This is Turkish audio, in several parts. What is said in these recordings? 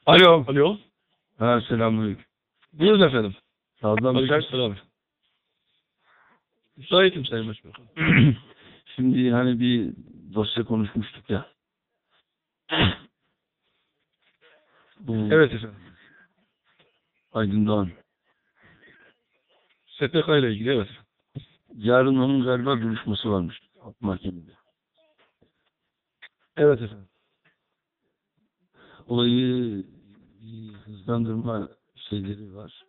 Alo. Alo. Ha, selamünaleyküm. Buyurun efendim. Sağdan Aleykümselam. Müsaitim Sayın Başbakan. Şimdi hani bir dosya konuşmuştuk ya. Bu Evet efendim. Aydın Doğan. SPK ile ilgili evet. Yarın onun galiba duruşması varmış mahkemede. Evet efendim. Olayı bir hızlandırma şeyleri var.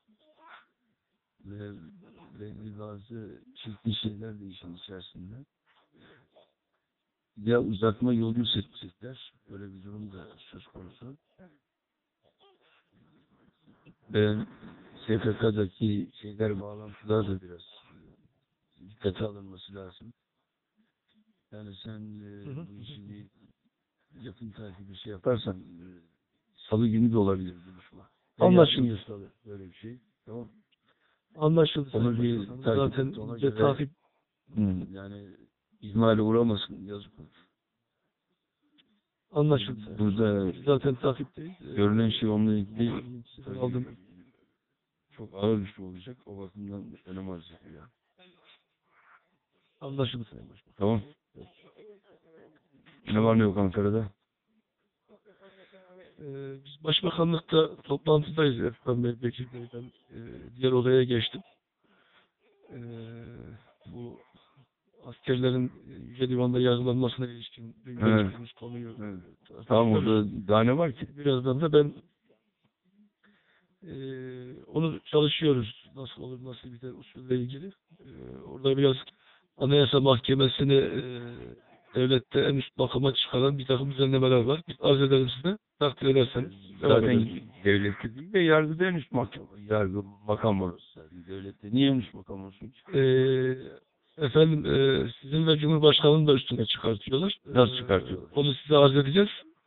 Ve belli bazı çirkin şeyler de işin içerisinde. Ya uzatma yolunu seçecekler. Böyle bir durum da söz konusu. Ve SPK'daki şeyler, bağlantılar da biraz dikkate alınması lazım. Yani sen bu işi bir yakın takibi şey yaparsan salı günü de olabilir duruşma. Anlaşıldı. Salı böyle bir şey. Tamam. Anlaşıldı. Onu bir Zaten takip. Yani ihmale uğramasın, yazık olur. Anlaşıldı. Burada Zaten takipteyiz. görülen şey onunla ilgili Aldım. çok ağır bir şey olacak. O bakımdan önem arz ediyor. Anlaşıldı Sayın Başbakan. Tamam. Ne var ne yok Ankara'da? Biz Başbakanlıkta toplantıdayız. Efkan Bey, Bekir Bey'den diğer odaya geçtim. Bu askerlerin Yüce Divan'da yargılanmasına ilişkin görüştüğümüz konuyu Tamam, orada daha ne var ki? birazdan da ben onu çalışıyoruz. Nasıl olur, nasıl biter usulle ilgili. Orada biraz Anayasa Mahkemesi'ni devlette en üst makama çıkaran bir takım düzenlemeler var. Biz arz ederim size. Takdir ederseniz. Zaten devlette değil de yargıda en üst makam. Yargı makam orası. Devlette niye en üst makam olsun ki? Efendim sizin ve Cumhurbaşkanı'nın da üstüne çıkartıyorlar. Nasıl çıkartıyorlar? Onu size arz edeceğiz.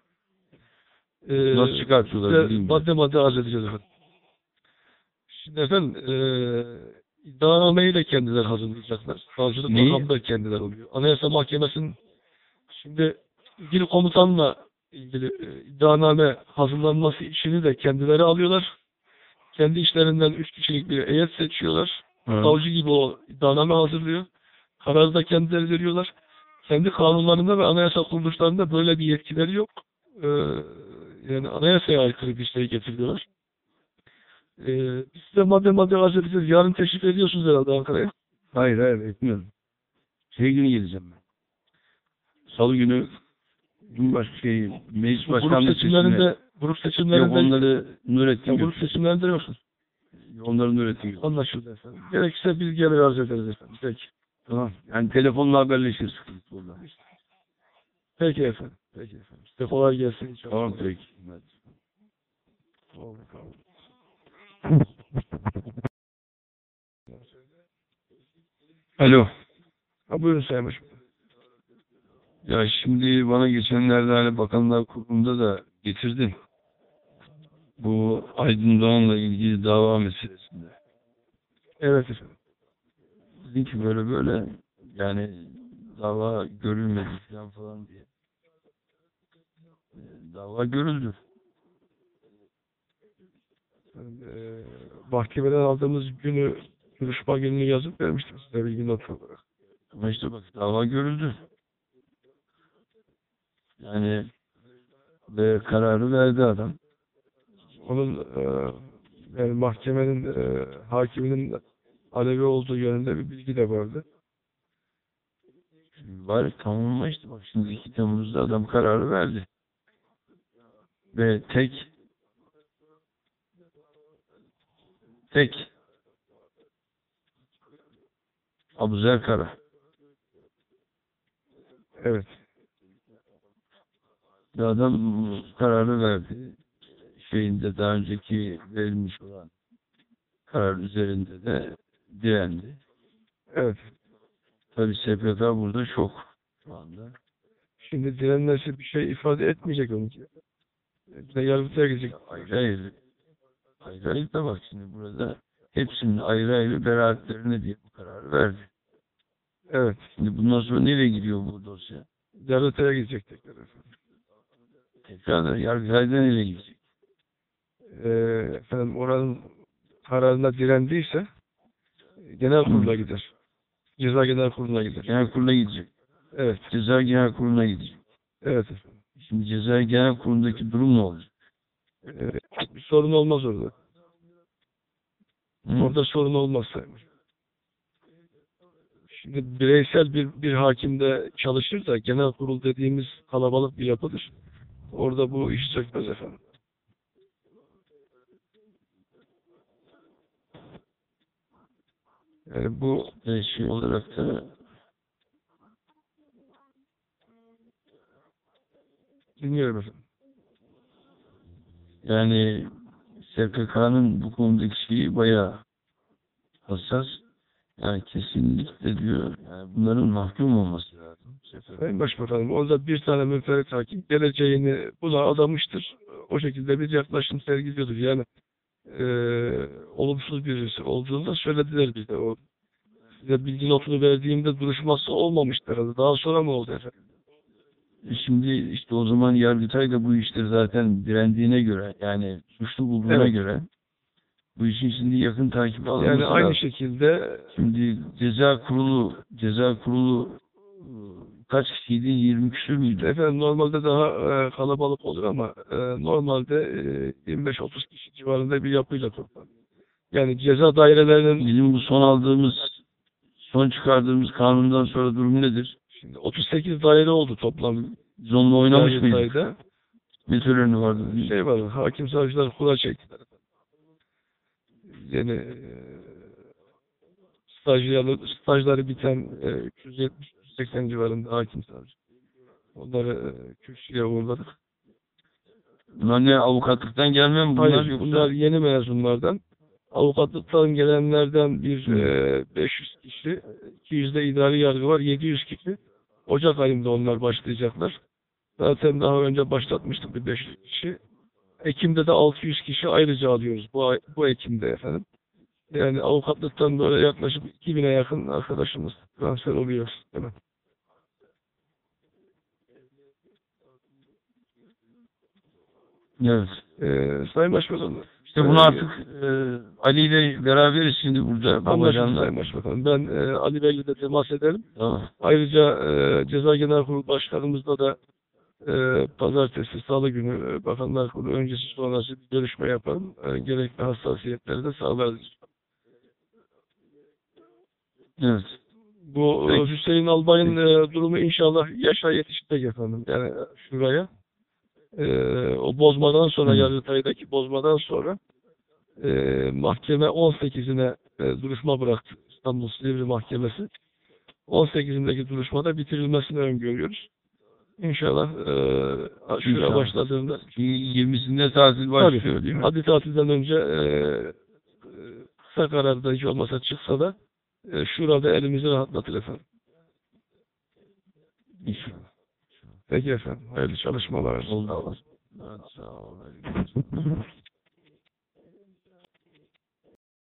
Nasıl çıkartıyorlar? Madde madde arz edeceğiz efendim. Şimdi efendim iddianameyi de kendileri hazırlayacaklar. Savcılık makamı da kendileri oluyor. Anayasa Mahkemesi'nin şimdi ilgili komutanla ilgili iddianame hazırlanması işini de kendileri alıyorlar. Kendi işlerinden 3 kişilik bir heyet seçiyorlar. Savcı gibi o iddianame hazırlıyor. Kararı da kendileri veriyorlar. Kendi kanunlarında ve anayasa kuruluşlarında böyle bir yetkileri yok. Yani anayasaya aykırı bir şey getiriyorlar. Biz size madde madde arz edeceğiz. Yarın teşrif ediyorsunuz herhalde Ankara'ya. Hayır etmiyorum. Şey günü geleceğim ben. Salı günü meclis başkanlığı seçimlerinde grup seçimlerinde yok, onları Nurettin grup seçimlerinde yoksun. Onları Nurettin. Anlaşıldı efendim. Gerekirse bilgileri arz ederiz efendim. Peki. Tamam. Yani telefonla haberleşiriz. Burada. Peki efendim. Peki efendim. Size kolay gelsin. Tamam peki. Alo. Ha, buyurun Sayın Başbakan. Ya şimdi bana geçenlerde hani Bakanlar Kurulu'nda da getirdin. Bu Aydın Doğan'la ilgili dava meselesinde. Evet efendim. Dedin ki böyle yani dava görülmedi falan diye. Dava görüldü. Mahkemeden aldığımız günü, duruşma gününü yazıp vermiştim size bilgi not olarak. Ama işte bak, dava görüldü. Yani ve kararı verdi adam. Onun yani mahkemenin hakiminin alevi olduğu yönünde bir bilgi de vardı. Bari tamamla işte, bak şimdi 2 Temmuz'da adam kararı verdi. Ve tek Abuzer Kara. Evet. Ve adam kararı verdi. Şeyinde daha önceki verilmiş olan karar üzerinde de direndi. Evet. Tabii SPK burada şok şu anda. Şimdi direnmesi bir şey ifade etmeyecek onun ki. Bize yargıtaya gidecek. Hayır da bak şimdi burada hepsinin ayrı beraatlerine diye bu kararı verdi. Evet. Şimdi bundan sonra nereye gidiyor bu dosya? Yargıtaya gidecek tekrar efendim. Tekrar da Yargıtay'da nereye gidecek? efendim oranın kararına direndiyse genel kurula gider. Ceza genel kuruluna gider. Genel kurula gidecek. Evet. Ceza genel kuruluna gidecek. Evet efendim. Şimdi ceza genel kurulundaki durum ne olacak? Bir sorun olmaz orada. Hı? Orada sorun olmaz sayılır. Şimdi bireysel bir hakimde çalışır da genel kurul dediğimiz kalabalık bir yapıdır. Orada bu iş çökmez efendim. Yani bu Şey olarak da dinliyorum efendim. yani SPK'nın bu konudaki şeyi bayağı hassas. Yani kesinlikle diyor. Yani bunların mahkum olması lazım. Sayın Başbakanım, orada bir tane münferit hakim geleceğini buna adamıştır. O şekilde bir yaklaşım sergiliyordur. Yani olumsuz birisi olduğunu da söylediler bize. O size bilgi notunu verdiğimde duruşması olmamıştı herhalde. Daha sonra mı oldu efendim? Şimdi işte o zaman Yargıtay da bu işleri zaten direndiğine göre, yani suçlu bulduğuna Evet. göre bu işin şimdi yakın takibi alınması Yani aynı lazım. şekilde Şimdi ceza kurulu kaç kişiydi? 20 küsur müydü? efendim normalde daha kalabalık olur ama normalde 25-30 kişi civarında bir yapıyla toplanır. Yani ceza dairelerinin Bizim bu son çıkardığımız kanundan sonra durum nedir? şimdi 38 daire oldu toplam. Biz onunla oynamış mıydık? Yargıtay'da Ne töreni vardı? şey var, hakim savcılar kura çektiler. Yani stajları biten 370-380 civarında hakim savcı. Onları kürsüye uğurladık. Bunlar ne, avukatlıktan gelme mi bunlar? Hayır, Yoksa bunlar yeni mezunlardan. Avukatlıktan gelenlerden bir 500 kişi, 200 de idari yargı var, 700 kişi. Ocak ayında onlar başlayacaklar. Zaten daha önce başlatmıştık bir 500 kişi. Ekim'de de 600 kişi ayrıca alıyoruz bu Ekim'de efendim. Yani avukatlıktan böyle yaklaşık 2000'e yakın arkadaşımız transfer oluyor. Değil mi? evet. Sayın Başbakanım. İşte bunu artık Ali ile beraberiz şimdi burada. Anlaşıldı Babacan'la. Sayın Başbakanım. Ben Ali Bey'le de temas ederim. Tamam. Ayrıca Ceza Genel Kurulu Başkanımızla da pazartesi, salı günü Bakanlar Kurulu öncesi sonrası bir görüşme yaparım. Gerekli hassasiyetleri de sağlarız. Evet. Bu Peki. Hüseyin Albay'ın durumu inşallah yaşa yetişecek efendim. Yani şuraya. O bozmadan sonra, Yargıtay'daki bozmadan sonra mahkeme 18'ine duruşma bıraktı. İstanbul Silivri Mahkemesi. 18'indeki duruşmada bitirilmesini öngörüyoruz. İnşallah şura İnşallah. başladığında 20'sinde tatil başlıyor değil mi? hadi tatilden önce kısa kararda hiç olmasa çıksa da şurada elimizi rahatlatır efendim. İnşallah. Peki efendim. Hayırlı çalışmalar. Oldu. Sağ ol.